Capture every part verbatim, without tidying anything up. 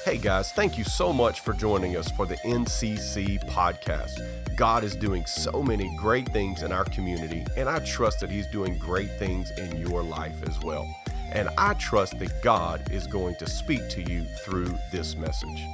Hey guys, thank you so much for joining us for the N C C podcast. God is doing so many great things in our community, and I trust that He's doing great things in your life as well. And I trust that God is going to speak to you through this message.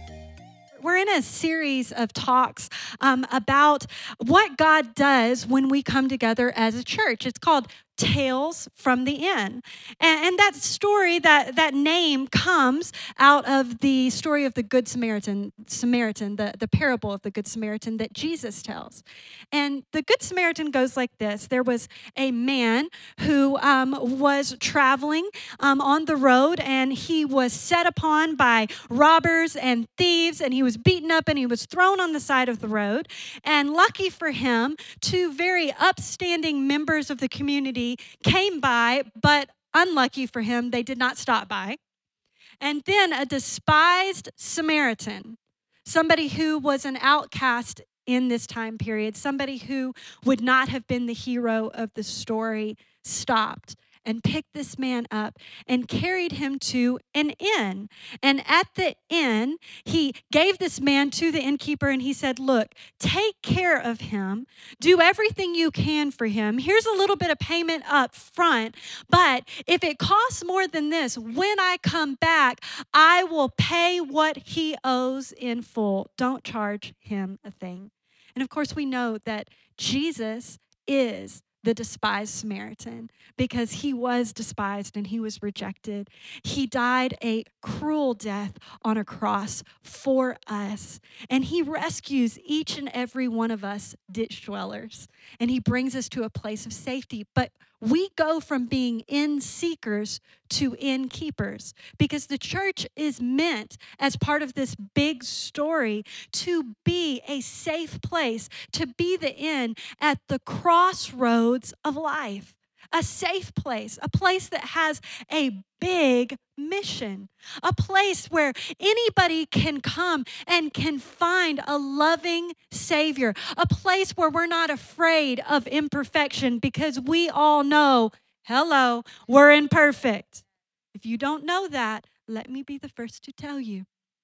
We're in a series of talks um, about what God does when we come together as a church. It's called Tales from the Inn. And, and that story, that, that name comes out of the story of the Good Samaritan, Samaritan, the, the parable of the Good Samaritan that Jesus tells. And the Good Samaritan goes like this. There was a man who um, was traveling um, on the road, and he was set upon by robbers and thieves, and he was beaten up, and he was thrown on the side of the road. And lucky for him, two very upstanding members of the community came by, but unlucky for him, they did not stop by. And then a despised Samaritan, somebody who was an outcast in this time period, somebody who would not have been the hero of the story, stopped and picked this man up and carried him to an inn. And at the inn, he gave this man to the innkeeper, and he said, look, take care of him. Do everything you can for him. Here's a little bit of payment up front, but if it costs more than this, when I come back, I will pay what he owes in full. Don't charge him a thing. And of course, we know that Jesus is the despised Samaritan because he was despised and he was rejected. He died a cruel death on a cross for us. And he rescues each and every one of us ditch dwellers. And he brings us to a place of safety. But we go from being inn seekers to inn keepers because the church is meant as part of this big story to be a safe place, to be the inn at the crossroads of life, a safe place, a place that has a big mission, a place where anybody can come and can find a loving Savior, a place where we're not afraid of imperfection because we all know, hello, we're imperfect. If you don't know that, let me be the first to tell you.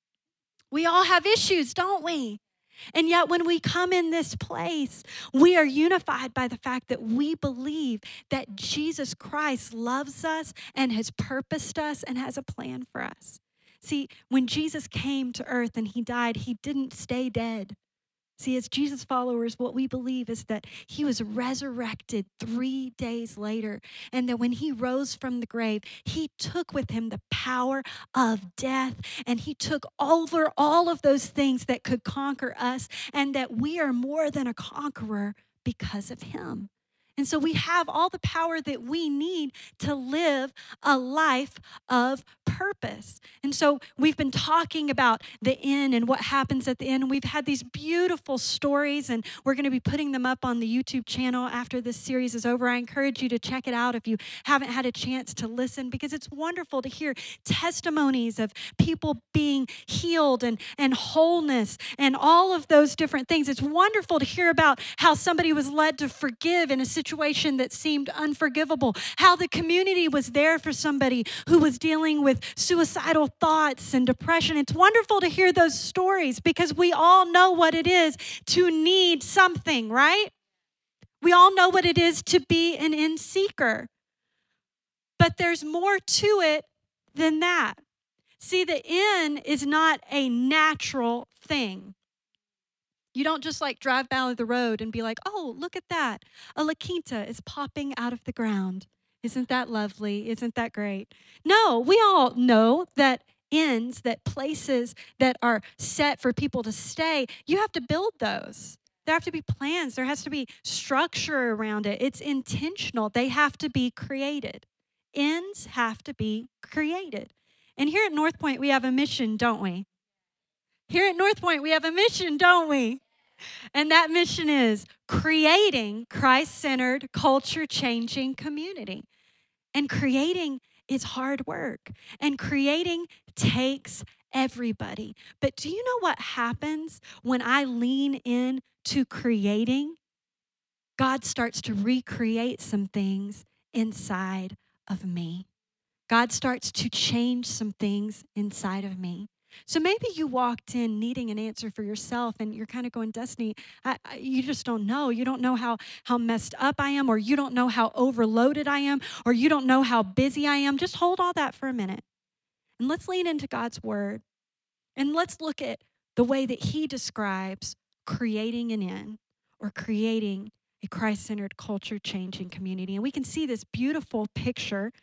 We all have issues, don't we? And yet when we come in this place, we are unified by the fact that we believe that Jesus Christ loves us and has purposed us and has a plan for us. See, when Jesus came to earth and he died, he didn't stay dead. See, as Jesus followers, what we believe is that he was resurrected three days later, and that when he rose from the grave, he took with him the power of death, and he took over all of those things that could conquer us, and that we are more than a conqueror because of him. And so we have all the power that we need to live a life of purpose. And so we've been talking about the inn and what happens at the inn. And we've had these beautiful stories, and we're going to be putting them up on the YouTube channel after this series is over. I encourage you to check it out if you haven't had a chance to listen, because it's wonderful to hear testimonies of people being healed and, and wholeness and all of those different things. It's wonderful to hear about how somebody was led to forgive in a situation situation that seemed unforgivable, how the community was there for somebody who was dealing with suicidal thoughts and depression. It's wonderful to hear those stories because we all know what it is to need something, right? We all know what it is to be an inn seeker. But there's more to it than that. See, the inn is not a natural thing. You don't just like drive down the road and be like, oh, look at that. A La Quinta is popping out of the ground. Isn't that lovely? Isn't that great? No, we all know that inns, that places that are set for people to stay, you have to build those. There have to be plans. There has to be structure around it. It's intentional. They have to be created. Inns have to be created. And here at North Point, we have a mission, don't we? Here at North Point, we have a mission, don't we? And that mission is creating Christ-centered, culture-changing community. And creating is hard work. And creating takes everybody. But do you know what happens when I lean in to creating? God starts to recreate some things inside of me. God starts to change some things inside of me. So maybe you walked in needing an answer for yourself and you're kind of going, Destiny, I, I, you just don't know. You don't know how, how messed up I am, or you don't know how overloaded I am, or you don't know how busy I am. Just hold all that for a minute. And let's lean into God's word. And let's look at the way that he describes creating an inn or creating a Christ-centered, culture-changing community. And we can see this beautiful picture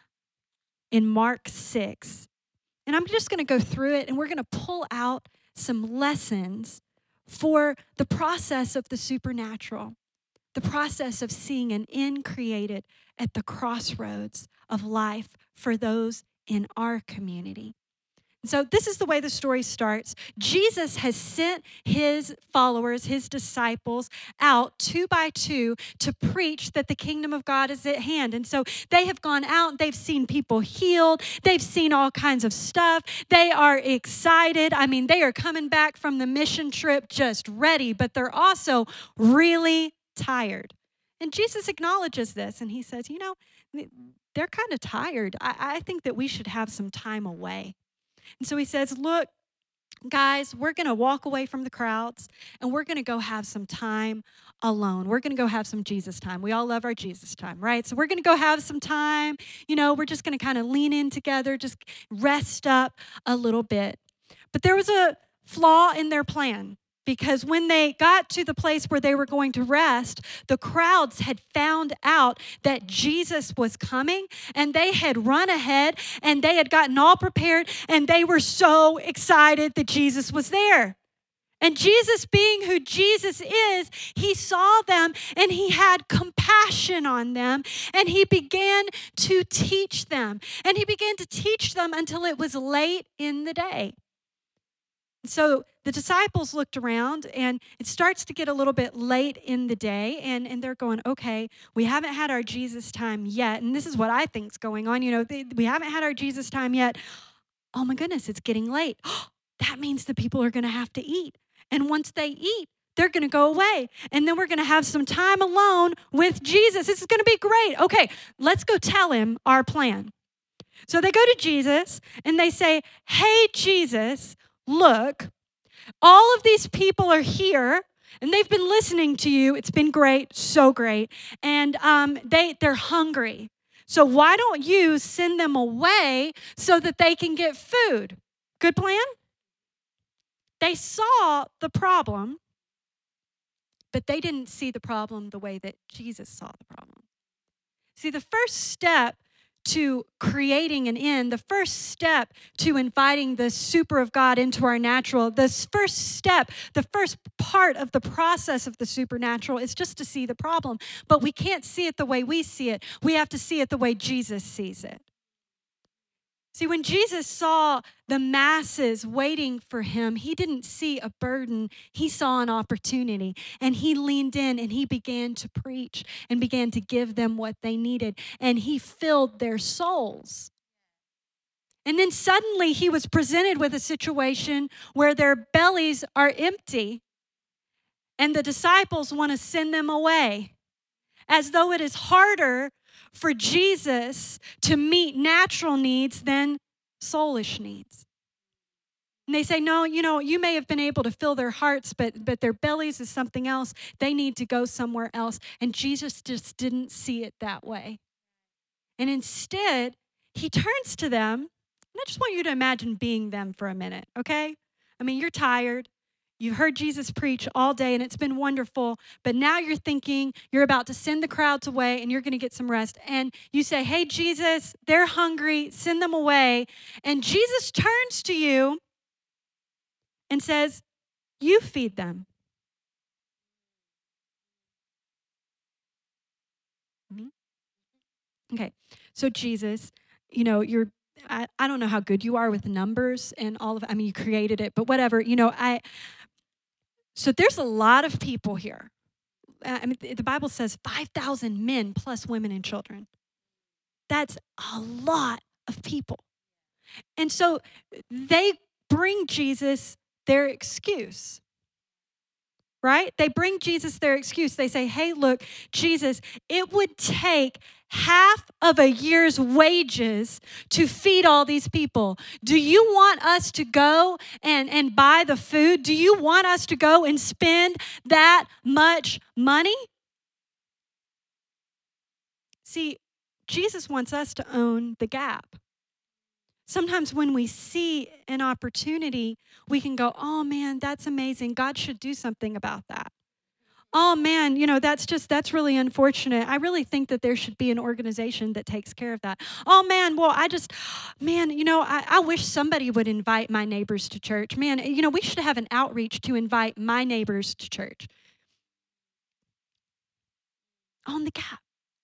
in Mark six. And I'm just going to go through it, and we're going to pull out some lessons for the process of the supernatural, the process of seeing an inn created at the crossroads of life for those in our community. So this is the way the story starts. Jesus has sent his followers, his disciples, out two by two to preach that the kingdom of God is at hand. And so they have gone out, they've seen people healed, they've seen all kinds of stuff. They are excited. I mean, they are coming back from the mission trip just ready, but they're also really tired. And Jesus acknowledges this, and he says, you know, they're kind of tired. I, I think that we should have some time away. And so he says, look, guys, we're going to walk away from the crowds and we're going to go have some time alone. We're going to go have some Jesus time. We all love our Jesus time, right? So we're going to go have some time. You know, we're just going to kind of lean in together, just rest up a little bit. But there was a flaw in their plan. Because when they got to the place where they were going to rest, the crowds had found out that Jesus was coming, and they had run ahead and they had gotten all prepared, and they were so excited that Jesus was there. And Jesus, being who Jesus is, he saw them and he had compassion on them, and he began to teach them. And he began to teach them until it was late in the day. So the disciples looked around, and it starts to get a little bit late in the day, and, and they're going, okay, we haven't had our Jesus time yet. And this is what I think's going on. You know, they, we haven't had our Jesus time yet. Oh my goodness, it's getting late. That means the people are going to have to eat. And once they eat, they're going to go away. And then we're going to have some time alone with Jesus. This is going to be great. Okay, let's go tell him our plan. So they go to Jesus, and they say, hey, Jesus, look, all of these people are here, and they've been listening to you. It's been great, so great. And um, they, they're hungry. So why don't you send them away so that they can get food? Good plan? They saw the problem, but they didn't see the problem the way that Jesus saw the problem. See, the first step to creating an inn, the first step to inviting the super of God into our natural, this first step, the first part of the process of the supernatural is just to see the problem. But we can't see it the way we see it. We have to see it the way Jesus sees it. See, when Jesus saw the masses waiting for him, he didn't see a burden. He saw an opportunity, and he leaned in and he began to preach and began to give them what they needed, and he filled their souls. And then suddenly he was presented with a situation where their bellies are empty, and the disciples want to send them away, as though it is harder for Jesus to meet natural needs than soulish needs. And they say, no, you know, you may have been able to fill their hearts, but, but their bellies is something else. They need to go somewhere else. And Jesus just didn't see it that way. And instead, he turns to them, and I just want you to imagine being them for a minute, okay? I mean, you're tired. You've heard Jesus preach all day, and it's been wonderful, but now you're thinking you're about to send the crowds away, and you're going to get some rest. And you say, hey, Jesus, they're hungry. Send them away. And Jesus turns to you and says, you feed them. Okay, so Jesus, you know, you're, I, I don't know how good you are with numbers and all of it. I mean, you created it, but whatever, you know, I... So there's a lot of people here. I mean, the Bible says five thousand men plus women and children. That's a lot of people. And so they bring Jesus their excuse. right? They bring Jesus their excuse. They say, hey, look, Jesus, it would take half of a year's wages to feed all these people. Do you want us to go and, and buy the food? Do you want us to go and spend that much money? See, Jesus wants us to own the gap. Sometimes when we see an opportunity, we can go, oh man, that's amazing. God should do something about that. Oh man, you know, that's just, that's really unfortunate. I really think that there should be an organization that takes care of that. Oh man, well, I just, man, you know, I, I wish somebody would invite my neighbors to church. Man, you know, we should have an outreach to invite my neighbors to church. Own the gap.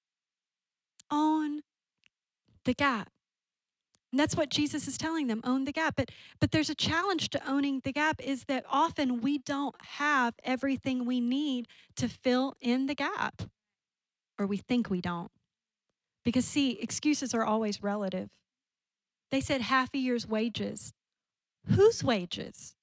Own the gap. And that's what Jesus is telling them, own the gap. But, but there's a challenge to owning the gap is that often we don't have everything we need to fill in the gap. Or we think we don't. Because see, excuses are always relative. They said half a year's wages. Whose wages?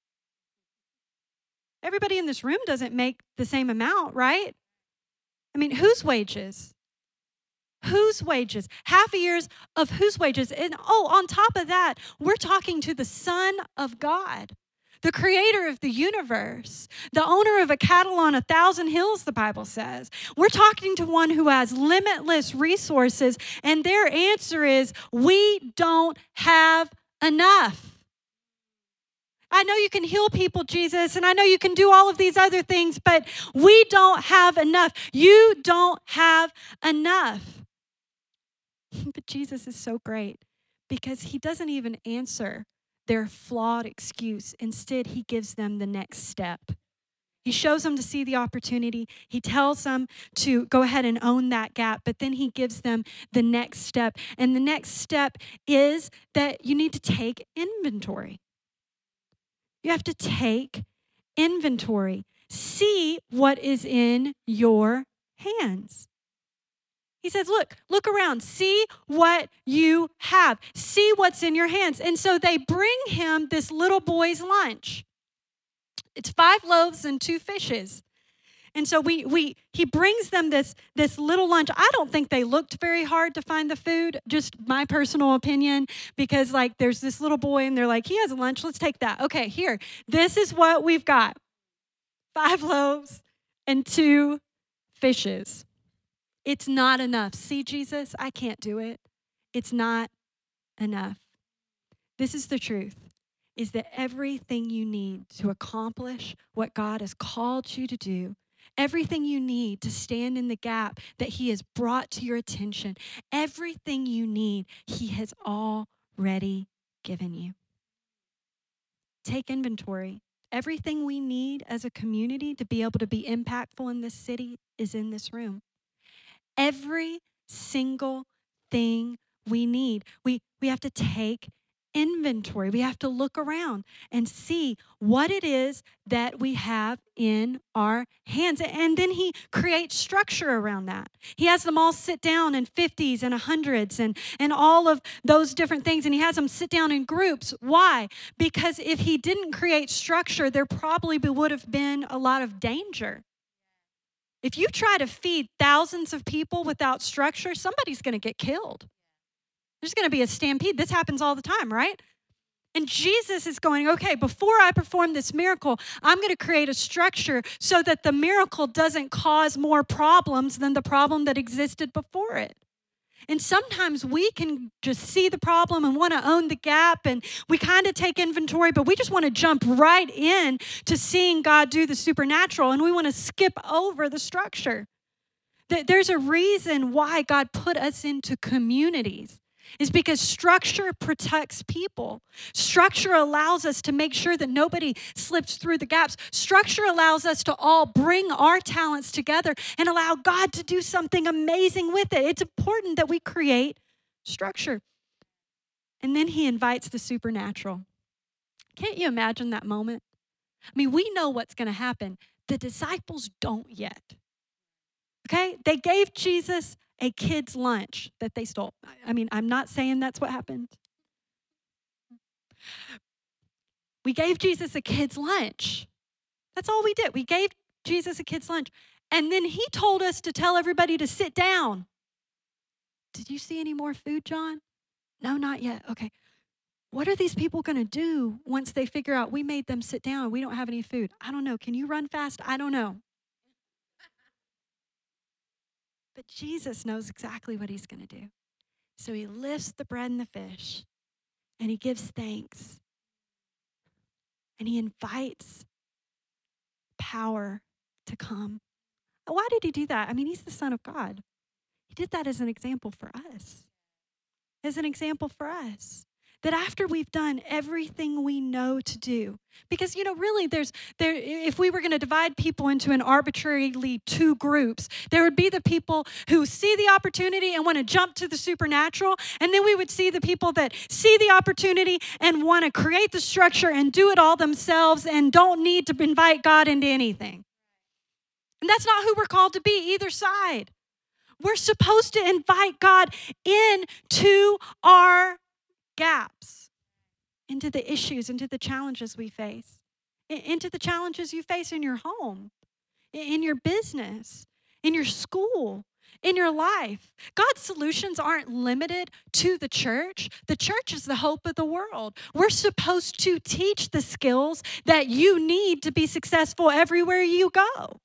Everybody in this room doesn't make the same amount, right? I mean, whose wages? Whose wages? Half a year's of whose wages? And oh, on top of that, we're talking to the Son of God, the creator of the universe, the owner of a cattle on a thousand hills, the Bible says. We're talking to one who has limitless resources, and their answer is, we don't have enough. I know you can heal people, Jesus, and I know you can do all of these other things, but we don't have enough. You don't have enough. But Jesus is so great because he doesn't even answer their flawed excuse. Instead, he gives them the next step. He shows them to see the opportunity. He tells them to go ahead and own that gap, but then he gives them the next step. And the next step is that you need to take inventory. You have to take inventory. See what is in your hands. He says, look, look around. See what you have. See what's in your hands. And so they bring him this little boy's lunch. It's five loaves and two fishes. And so we we he brings them this, this little lunch. I don't think they looked very hard to find the food, just my personal opinion, because like there's this little boy and they're like, he has a lunch, let's take that. Okay, here, this is what we've got. Five loaves and two fishes. It's not enough. See, Jesus, I can't do it. It's not enough. This is the truth, is that everything you need to accomplish what God has called you to do, everything you need to stand in the gap that he has brought to your attention, everything you need, he has already given you. Take inventory. Everything we need as a community to be able to be impactful in this city is in this room. Every single thing we need. We, we have to take inventory. We have to look around and see what it is that we have in our hands. And then he creates structure around that. He has them all sit down in fifties and hundreds and, and all of those different things. And he has them sit down in groups. Why? Because if he didn't create structure, there probably would have been a lot of danger. If you try to feed thousands of people without structure, somebody's going to get killed. There's going to be a stampede. This happens all the time, right? And Jesus is going, okay, before I perform this miracle, I'm going to create a structure so that the miracle doesn't cause more problems than the problem that existed before it. And sometimes we can just see the problem and want to own the gap, and we kind of take inventory, but we just want to jump right in to seeing God do the supernatural, and we want to skip over the structure. There's a reason why God put us into communities. Is because structure protects people. Structure allows us to make sure that nobody slips through the gaps. Structure allows us to all bring our talents together and allow God to do something amazing with it. It's important that we create structure. And then he invites the supernatural. Can't you imagine that moment? I mean, we know what's going to happen. The disciples don't yet. Okay? They gave Jesus a kid's lunch that they stole. I mean, I'm not saying that's what happened. We gave Jesus a kid's lunch. That's all we did. We gave Jesus a kid's lunch. And then he told us to tell everybody to sit down. Did you see any more food, John? No, not yet. Okay. What are these people going to do once they figure out we made them sit down? We don't have any food. I don't know. Can you run fast? I don't know. But Jesus knows exactly what he's going to do. So he lifts the bread and the fish, and he gives thanks. And he invites power to come. Why did he do that? I mean, he's the Son of God. He did that as an example for us. As an example for us. That after we've done everything we know to do, because, you know, really there's, there. if we were going to divide people into an arbitrarily two groups, there would be the people who see the opportunity and want to jump to the supernatural, and then we would see the people that see the opportunity and want to create the structure and do it all themselves and don't need to invite God into anything. And that's not who we're called to be, either side. We're supposed to invite God into our gaps, into the issues, into the challenges we face, into the challenges you face in your home, in your business, in your school, in your life. God's solutions aren't limited to the church. The church is the hope of the world. We're supposed to teach the skills that you need to be successful everywhere you go.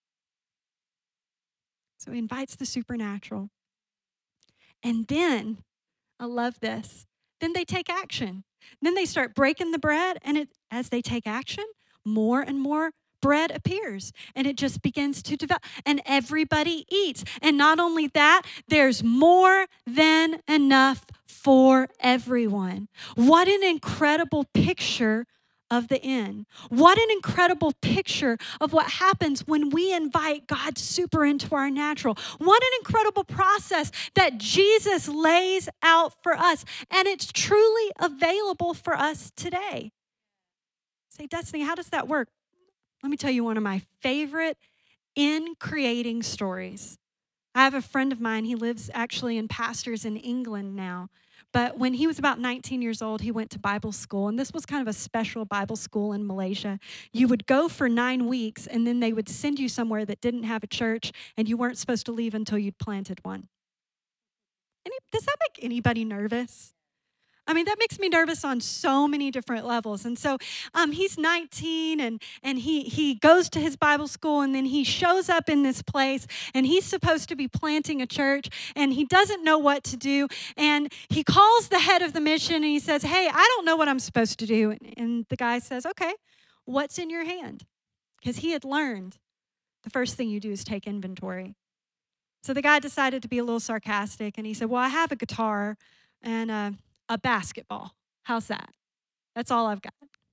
So he invites the supernatural. And then, I love this, then they take action. Then they start breaking the bread, and it, as they take action, more and more bread appears, and it just begins to develop, and everybody eats. And not only that, there's more than enough for everyone. What an incredible picture of the end. What an incredible picture of what happens when we invite God super into our natural. What an incredible process that Jesus lays out for us, and it's truly available for us today. Say, Destiny, how does that work? Let me tell you one of my favorite in creating stories. I have a friend of mine, he lives actually in pastors in England now. But when he was about nineteen years old, he went to Bible school. And this was kind of a special Bible school in Malaysia. You would go for nine weeks, and then they would send you somewhere that didn't have a church, and you weren't supposed to leave until you'd planted one. Any, does that make anybody nervous? I mean, that makes me nervous on so many different levels. And so um, he's nineteen, and, and he, he goes to his Bible school, and then he shows up in this place, and he's supposed to be planting a church, and he doesn't know what to do. And he calls the head of the mission, and he says, hey, I don't know what I'm supposed to do. And, and the guy says, okay, what's in your hand? Because he had learned the first thing you do is take inventory. So the guy decided to be a little sarcastic, and he said, well, I have a guitar and uh, a basketball. How's that? That's all I've got.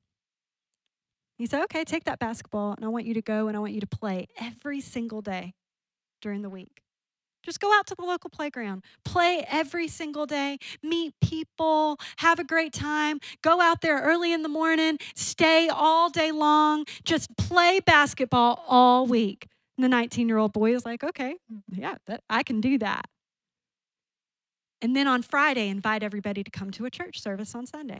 He said, okay, take that basketball, and I want you to go and I want you to play every single day during the week. Just go out to the local playground. Play every single day. Meet people. Have a great time. Go out there early in the morning. Stay all day long. Just play basketball all week. And the nineteen-year-old boy was like, okay, yeah, that, I can do that. And then on Friday, invite everybody to come to a church service on Sunday.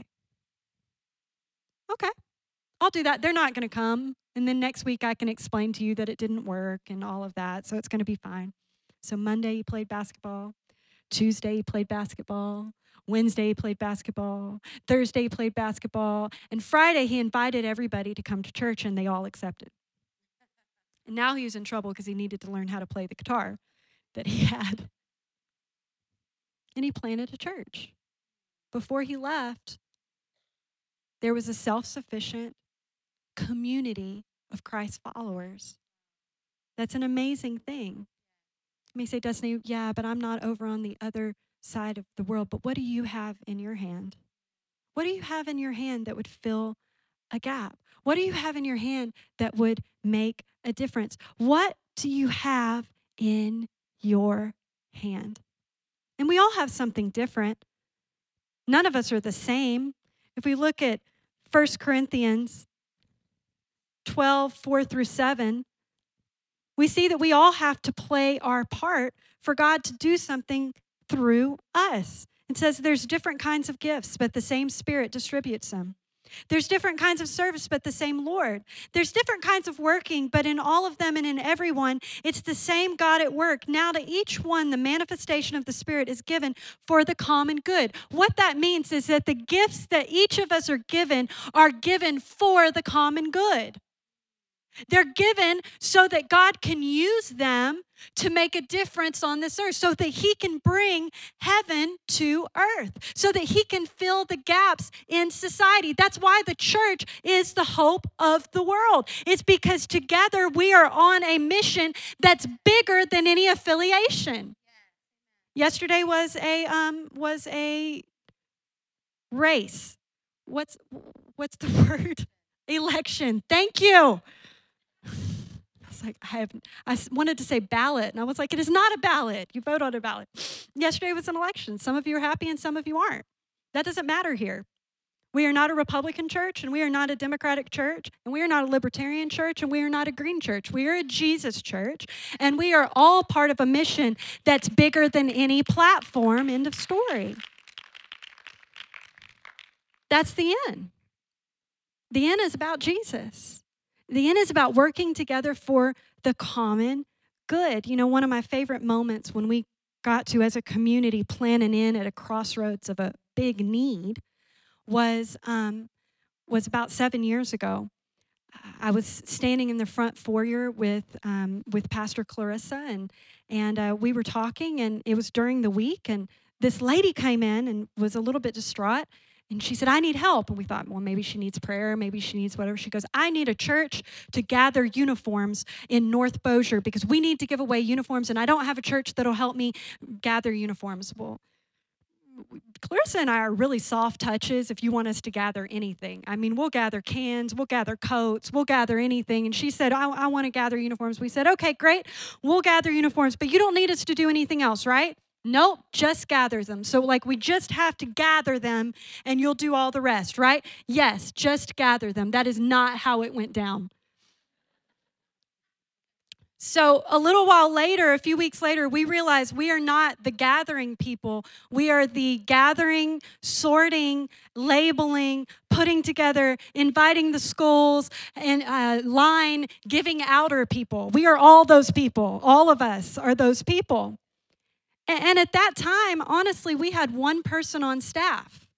Okay, I'll do that. They're not going to come. And then next week, I can explain to you that it didn't work and all of that. So it's going to be fine. So Monday, he played basketball. Tuesday, he played basketball. Wednesday, he played basketball. Thursday, he played basketball. And Friday, he invited everybody to come to church, and they all accepted. And now he was in trouble because he needed to learn how to play the guitar that he had. And he planted a church. Before he left, there was a self-sufficient community of Christ followers. That's an amazing thing. You may say, Destiny, yeah, but I'm not over on the other side of the world. But what do you have in your hand? What do you have in your hand that would fill a gap? What do you have in your hand that would make a difference? What do you have in your hand? And we all have something different. None of us are the same. If we look at First Corinthians twelve, four through seven, we see that we all have to play our part for God to do something through us. It says there's different kinds of gifts, but the same Spirit distributes them. There's different kinds of service, but the same Lord. There's different kinds of working, but in all of them and in everyone, it's the same God at work. Now to each one, the manifestation of the Spirit is given for the common good. What that means is that the gifts that each of us are given are given for the common good. They're given so that God can use them to make a difference on this earth, so that he can bring heaven to earth, so that he can fill the gaps in society. That's why the church is the hope of the world. It's because together we are on a mission that's bigger than any affiliation. Yesterday was a um, was a race. What's what's the word? Election. Thank you. I was like, I have, I wanted to say ballot, and I was like, it is not a ballot. You vote on a ballot. Yesterday was an election. Some of you are happy and some of you aren't. That doesn't matter here. We are not a Republican church, and we are not a Democratic church, and we are not a Libertarian church, and we are not a Green church. We are a Jesus church, and we are all part of a mission that's bigger than any platform. End of story. That's the end. The end is about Jesus. The end is about working together for the common good. You know, one of my favorite moments when we got to, as a community, plan an inn at a crossroads of a big need was um, was about seven years ago. I was standing in the front foyer with um, with Pastor Clarissa, and and uh, we were talking, and it was during the week, and this lady came in and was a little bit distraught. And she said, I need help. And we thought, well, maybe she needs prayer. Maybe she needs whatever. She goes, I need a church to gather uniforms in North Bossier because we need to give away uniforms, and I don't have a church that'll help me gather uniforms. Well, Clarissa and I are really soft touches if you want us to gather anything. I mean, we'll gather cans, we'll gather coats, we'll gather anything. And she said, I, I want to gather uniforms. We said, okay, great. We'll gather uniforms, but you don't need us to do anything else, right? Nope, just gather them. So like we just have to gather them and you'll do all the rest, right? Yes, just gather them. That is not how it went down. So a little while later, a few weeks later, we realized we are not the gathering people. We are the gathering, sorting, labeling, putting together, inviting the schools, and uh, line, giving outer people. We are all those people. All of us are those people. And at that time, honestly, we had one person on staff.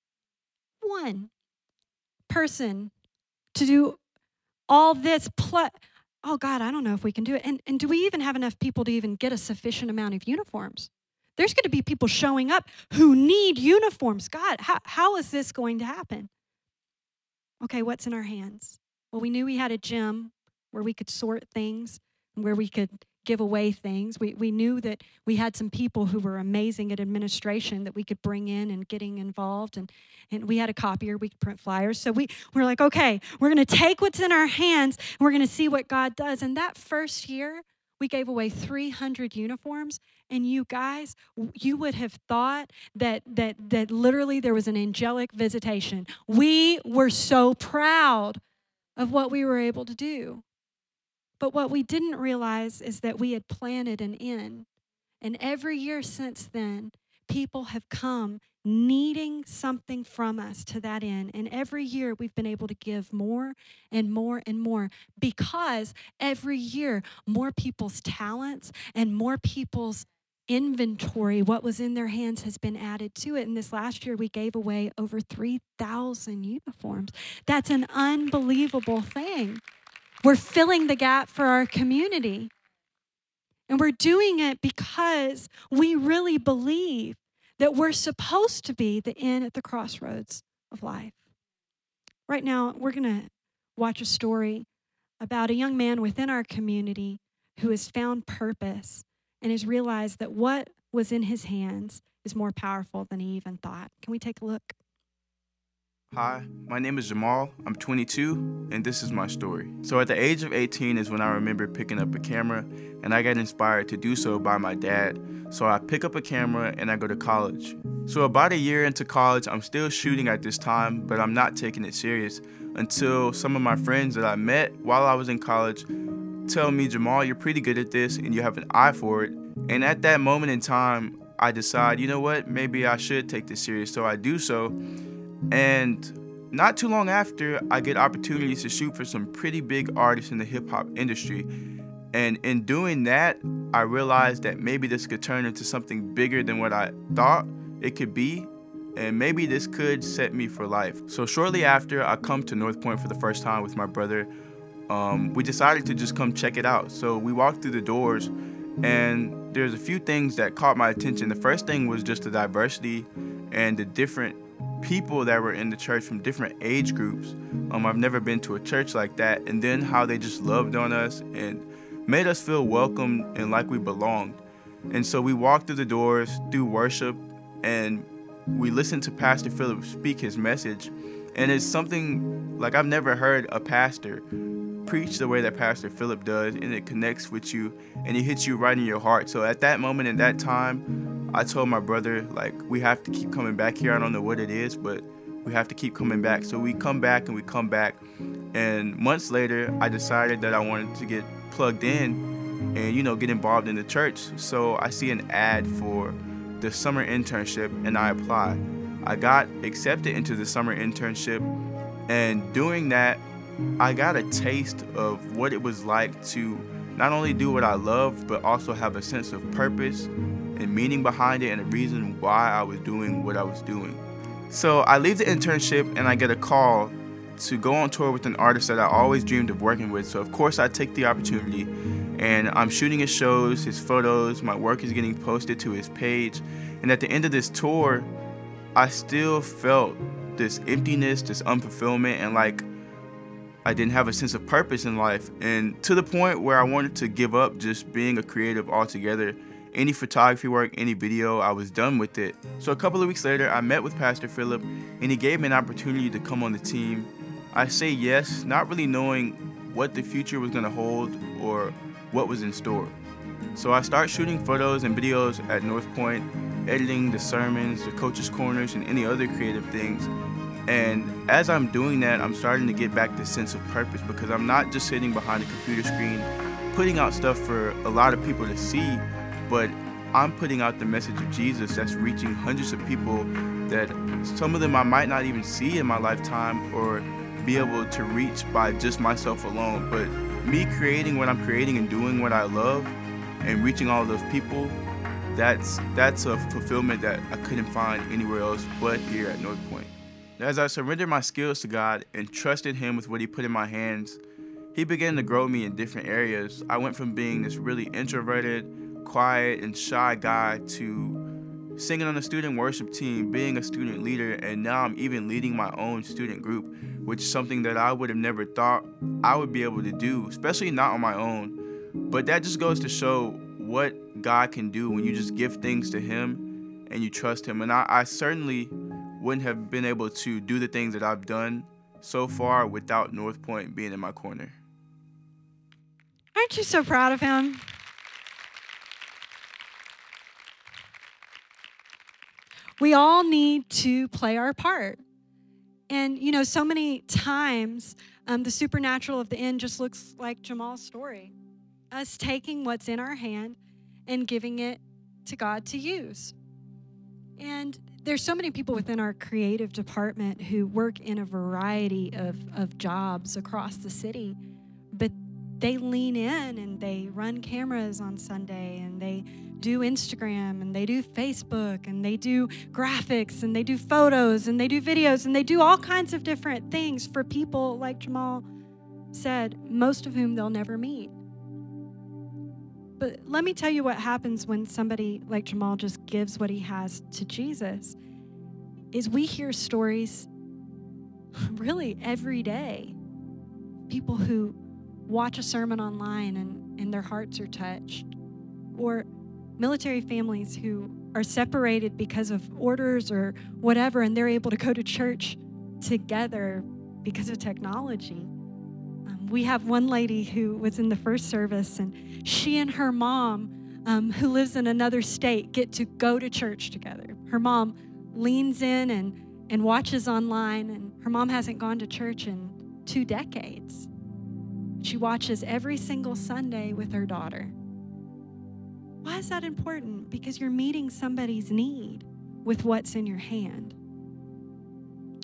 One person to do all this. Plus, oh, God, I don't know if we can do it. And, and do we even have enough people to even get a sufficient amount of uniforms? There's going to be people showing up who need uniforms. God, how, how is this going to happen? Okay, what's in our hands? Well, we knew we had a gym where we could sort things, where we could give away things. We we knew that we had some people who were amazing at administration that we could bring in and getting involved. And, and we had a copier. We could print flyers. So we, we were like, okay, we're going to take what's in our hands and we're going to see what God does. And that first year, we gave away three hundred uniforms. And you guys, you would have thought that that that literally there was an angelic visitation. We were so proud of what we were able to do. But what we didn't realize is that we had planted an inn. And every year since then, people have come needing something from us to that inn. And every year we've been able to give more and more and more because every year more people's talents and more people's inventory, what was in their hands, has been added to it. And this last year we gave away over three thousand uniforms. That's an unbelievable thing. We're filling the gap for our community. And we're doing it because we really believe that we're supposed to be the inn at the crossroads of life. Right now, we're going to watch a story about a young man within our community who has found purpose and has realized that what was in his hands is more powerful than he even thought. Can we take a look? Hi, my name is Jamal. I'm twenty-two, and this is my story. So at the age of eighteen is when I remember picking up a camera, and I got inspired to do so by my dad. So I pick up a camera and I go to college. So about a year into college, I'm still shooting at this time, but I'm not taking it serious until some of my friends that I met while I was in college tell me, Jamal, you're pretty good at this and you have an eye for it. And at that moment in time, I decide, you know what, maybe I should take this serious. So I do so. And not too long after, I get opportunities to shoot for some pretty big artists in the hip-hop industry. And in doing that, I realized that maybe this could turn into something bigger than what I thought it could be, and maybe this could set me for life. So shortly after I come to North Point for the first time with my brother, um, we decided to just come check it out. So we walked through the doors, and there's a few things that caught my attention. The first thing was just the diversity and the different people that were in the church from different age groups. Um, I've never been to a church like that. And then how they just loved on us and made us feel welcome and like we belonged. And so we walked through the doors, through worship, and we listened to Pastor Philip speak his message. And it's something like I've never heard a pastor preach the way that Pastor Philip does, and it connects with you and it hits you right in your heart. So at that moment, in that time, I told my brother, like, we have to keep coming back here. I don't know what it is, but we have to keep coming back. So we come back and we come back. And months later, I decided that I wanted to get plugged in and, you know, get involved in the church. So I see an ad for the summer internship and I apply. I got accepted into the summer internship, and doing that, I got a taste of what it was like to not only do what I loved, but also have a sense of purpose and meaning behind it and a reason why I was doing what I was doing. So I leave the internship and I get a call to go on tour with an artist that I always dreamed of working with. So of course I take the opportunity, and I'm shooting his shows, his photos, my work is getting posted to his page. And at the end of this tour, I still felt this emptiness, this unfulfillment, and like I didn't have a sense of purpose in life. And to the point where I wanted to give up just being a creative altogether. Any photography work, any video, I was done with it. So a couple of weeks later, I met with Pastor Philip, and he gave me an opportunity to come on the team. I say yes, not really knowing what the future was gonna hold or what was in store. So I start shooting photos and videos at North Point, editing the sermons, the coaches' corners, and any other creative things. And as I'm doing that, I'm starting to get back this sense of purpose, because I'm not just sitting behind a computer screen putting out stuff for a lot of people to see, but I'm putting out the message of Jesus that's reaching hundreds of people that some of them I might not even see in my lifetime or be able to reach by just myself alone. But me creating what I'm creating and doing what I love and reaching all those people, that's that's a fulfillment that I couldn't find anywhere else but here at North Point. As I surrendered my skills to God and trusted Him with what He put in my hands, He began to grow me in different areas. I went from being this really introverted, quiet, and shy guy to singing on a student worship team, being a student leader, and now I'm even leading my own student group, which is something that I would have never thought I would be able to do, especially not on my own. But that just goes to show what God can do when you just give things to Him and you trust Him. And I, I certainly wouldn't have been able to do the things that I've done so far without North Point being in my corner. Aren't you so proud of him? We all need to play our part. And, you know, so many times, um, the supernatural of the end just looks like Jamal's story. Us taking what's in our hand and giving it to God to use. And there's so many people within our creative department who work in a variety of, of jobs across the city, but they lean in and they run cameras on Sunday, and they do Instagram, and they do Facebook, and they do graphics, and they do photos, and they do videos, and they do all kinds of different things for people, like Jamal said, most of whom they'll never meet. But let me tell you what happens when somebody like Jamal just gives what he has to Jesus, is we hear stories really every day. People who watch a sermon online and, and their hearts are touched, or military families who are separated because of orders or whatever, and they're able to go to church together because of technology. Um, we have one lady who was in the first service, and she and her mom, um, who lives in another state, get to go to church together. Her mom leans in and, and watches online, and her mom hasn't gone to church in two decades. She watches every single Sunday with her daughter. Why is that important? Because you're meeting somebody's need with what's in your hand.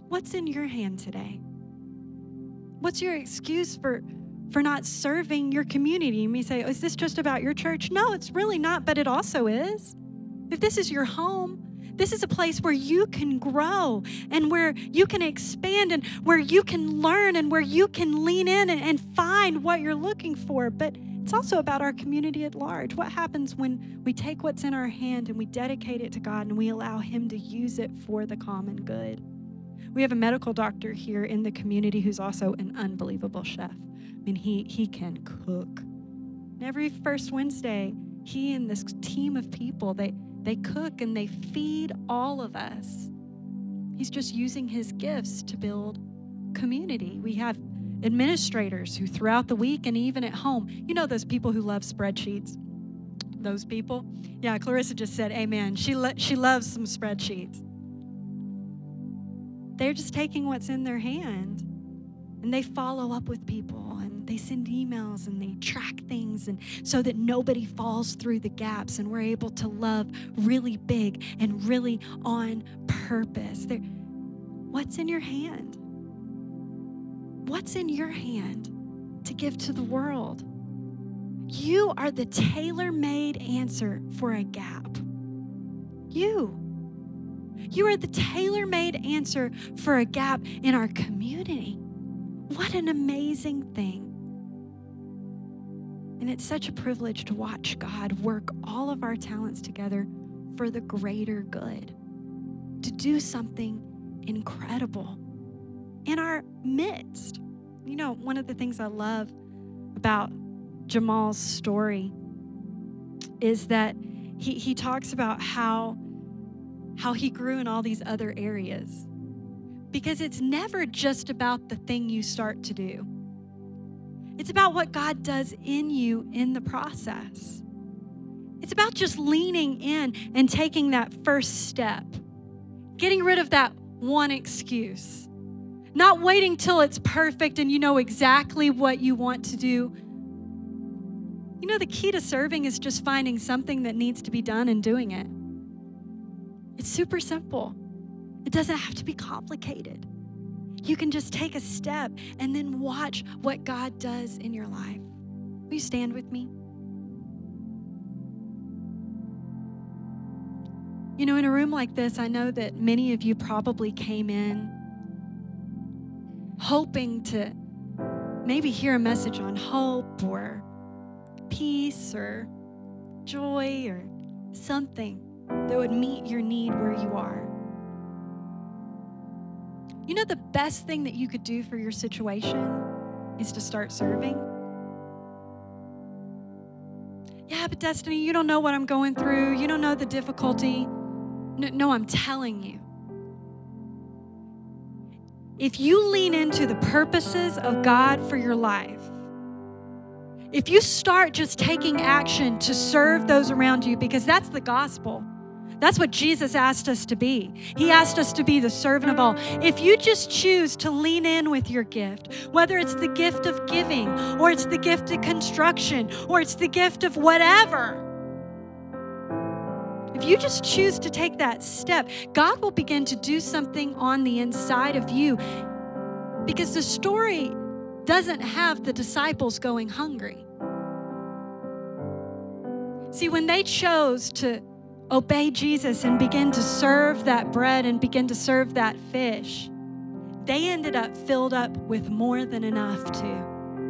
What's in your hand today? What's your excuse for, for not serving your community? You may say, oh, is this just about your church? No, it's really not, but it also is. If this is your home, this is a place where you can grow and where you can expand and where you can learn and where you can lean in and, and find what you're looking for. But it's also about our community at large. What happens when we take what's in our hand and we dedicate it to God and we allow Him to use it for the common good? We have a medical doctor here in the community who's also an unbelievable chef. I mean, he, he can cook. And every first Wednesday, he and this team of people, they, they cook and they feed all of us. He's just using his gifts to build community. We have administrators who throughout the week and even at home, you know those people who love spreadsheets? Those people? Yeah, Clarissa just said amen. She, lo- she loves some spreadsheets. They're just taking what's in their hand and they follow up with people and they send emails and they track things and so that nobody falls through the gaps and we're able to love really big and really on purpose. They're, what's in your hand? What's in your hand to give to the world? You are the tailor-made answer for a gap. You. You are the tailor-made answer for a gap in our community. What an amazing thing. And it's such a privilege to watch God work all of our talents together for the greater good, to do something incredible in our midst. You know, one of the things I love about Jamal's story is that he, he talks about how how he grew in all these other areas. Because it's never just about the thing you start to do. It's about what God does in you in the process. It's about just leaning in and taking that first step. Getting rid of that one excuse. Not waiting till it's perfect and you know exactly what you want to do. You know, the key to serving is just finding something that needs to be done and doing it. It's super simple. It doesn't have to be complicated. You can just take a step and then watch what God does in your life. Will you stand with me? You know, in a room like this, I know that many of you probably came in hoping to maybe hear a message on hope or peace or joy or something that would meet your need where you are. You know, the best thing that you could do for your situation is to start serving. Yeah, but Destiny, you don't know what I'm going through. You don't know the difficulty. No, no, I'm telling you. If you lean into the purposes of God for your life, if you start just taking action to serve those around you, because that's the gospel. That's what Jesus asked us to be. He asked us to be the servant of all. If you just choose to lean in with your gift, whether it's the gift of giving, or it's the gift of construction, or it's the gift of whatever, if you just choose to take that step, God will begin to do something on the inside of you. Because the story doesn't have the disciples going hungry. See, when they chose to obey Jesus and begin to serve that bread and begin to serve that fish, they ended up filled up with more than enough too.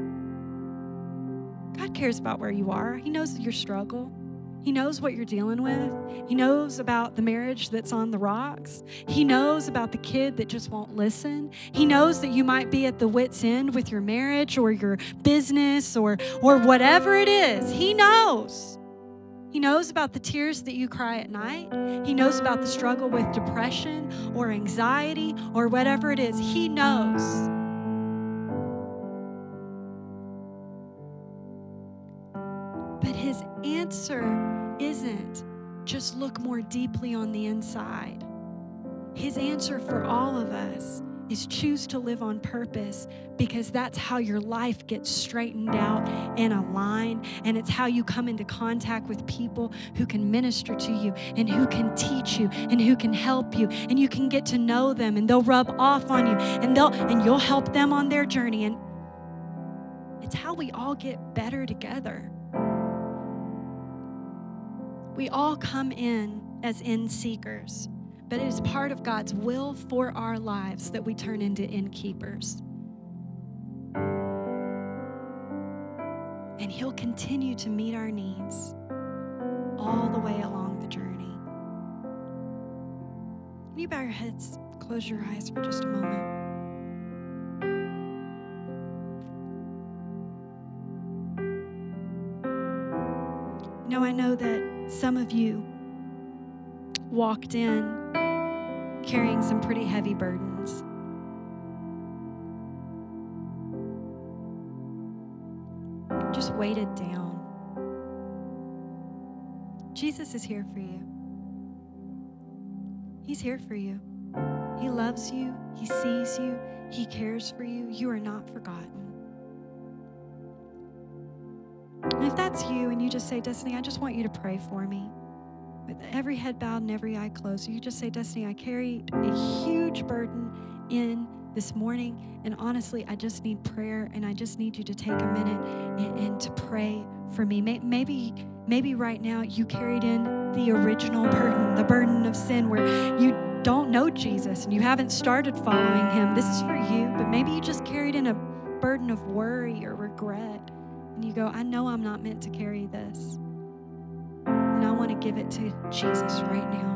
God cares about where you are. He knows your struggle. He knows what you're dealing with. He knows about the marriage that's on the rocks. He knows about the kid that just won't listen. He knows that you might be at the wit's end with your marriage or your business or, or whatever it is. He knows. He knows about the tears that you cry at night. He knows about the struggle with depression or anxiety or whatever it is. He knows. But his answer isn't just look more deeply on the inside. His answer for all of us is choose to live on purpose, because that's how your life gets straightened out and aligned. And it's how you come into contact with people who can minister to you and who can teach you and who can help you. And you can get to know them, and they'll rub off on you, and they'll and you'll help them on their journey. And it's how we all get better together. We all come in as inn seekers, but it is part of God's will for our lives that we turn into innkeepers. And He'll continue to meet our needs all the way along the journey. Can you bow your heads, close your eyes for just a moment? You know, I know that some of you walked in carrying some pretty heavy burdens. Just weighted down. Jesus is here for you. He's here for you. He loves you. He sees you. He cares for you. You are not forgotten. And if that's you and you just say, Destiny, I just want you to pray for me. With every head bowed and every eye closed, you just say, Destiny, I carry a huge burden in this morning, and honestly, I just need prayer, and I just need you to take a minute and, and to pray for me. Maybe, maybe right now you carried in the original burden, the burden of sin, where you don't know Jesus and you haven't started following Him. This is for you, but maybe you just carried in a burden of worry or regret, and you go, I know I'm not meant to carry this. And I want to give it to Jesus right now.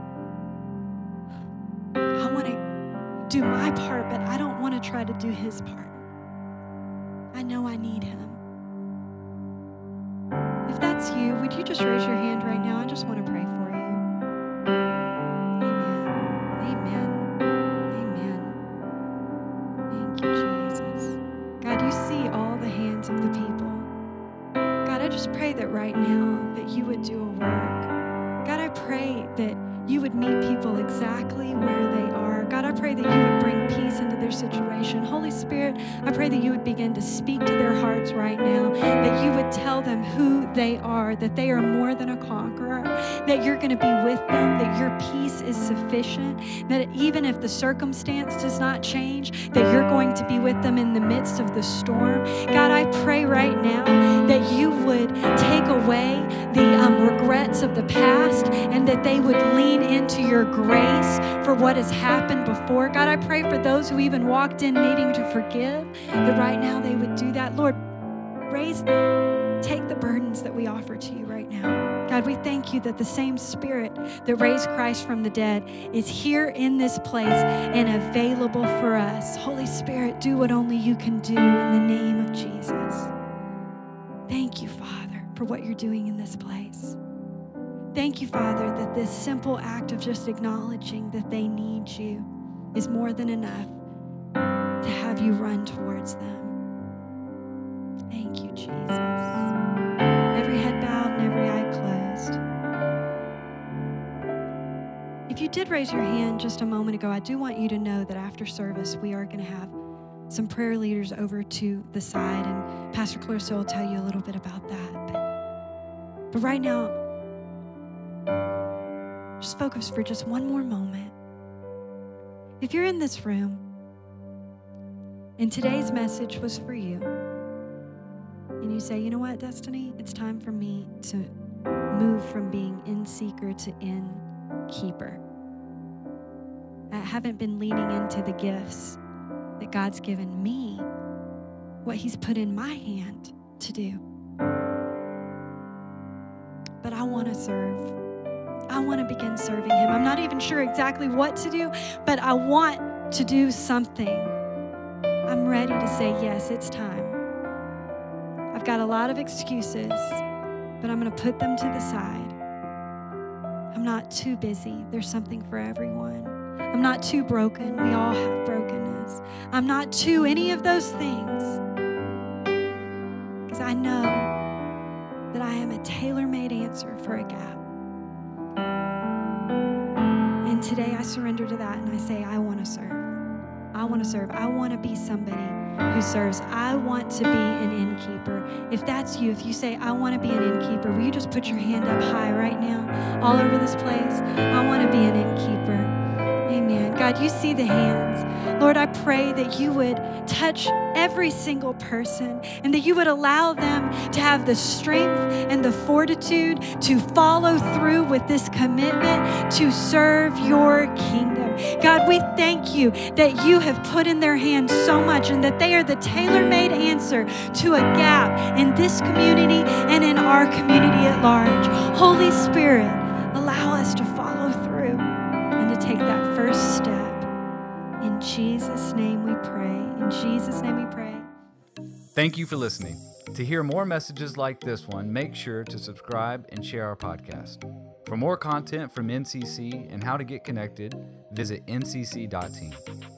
I want to do my part, but I don't want to try to do His part. I know I need Him. If that's you, would you just raise your hand right now? I just want to pray for you. Amen. Amen. Amen. Thank you, Jesus. God, you see all the hands of the people. God, I just pray that right now that you would do a work. God, I pray that you would meet people exactly where they are. God, I pray that you would bring peace into their situation. Holy Spirit, I pray that you would begin to speak to their hearts right now, that you would tell them who they are, that they are more than a conqueror, that you're going to be with them, that your peace is sufficient, that even if the circumstance does not change, that you're going to be with them in the midst of the storm. God, I pray right now that you would take away the um, regrets of the past, and that they would lean into your grace for what has happened before. God, I pray for those who even walked in needing to forgive, that right now they would do that. Lord, raise them. Take the burdens that we offer to you right now. God, we thank you that the same Spirit that raised Christ from the dead is here in this place and available for us. Holy Spirit, do what only you can do in the name of Jesus. Thank you, Father, for what you're doing in this place. Thank you, Father, that this simple act of just acknowledging that they need you is more than enough to have you run towards them. Thank you, Jesus. Every head bowed and every eye closed. If you did raise your hand just a moment ago, I do want you to know that after service, we are going to have some prayer leaders over to the side, and Pastor Clarissa will tell you a little bit about that. But, but right now, just focus for just one more moment. If you're in this room and today's message was for you, and you say, you know what, Destiny, it's time for me to move from being in seeker to in keeper. I haven't been leaning into the gifts that God's given me, what He's put in my hand to do. But I want to serve. I want to begin serving Him. I'm not even sure exactly what to do, but I want to do something. I'm ready to say, yes, it's time. I've got a lot of excuses, but I'm going to put them to the side. I'm not too busy. There's something for everyone. I'm not too broken. We all have brokenness. I'm not too any of those things, because I know that I am a tailor-made answer for a gap. And today I surrender to that and I say, I want to serve. I want to serve. I want to be somebody who serves. I want to be an innkeeper. If that's you, if you say, I want to be an innkeeper, will you just put your hand up high right now, all over this place? I want to be an innkeeper. Amen. God, you see the hands. Lord, I pray that you would touch every single person and that you would allow them to have the strength and the fortitude to follow through with this commitment to serve your kingdom. God, we thank you that you have put in their hands so much and that they are the tailor-made answer to a gap in this community and in our community at large. Holy Spirit, allow us to follow through and to take that first step. In Jesus' name we pray. In Jesus' name we pray. Thank you for listening. To hear more messages like this one, make sure to subscribe and share our podcast. For more content from N C C and how to get connected, visit N C C dot team.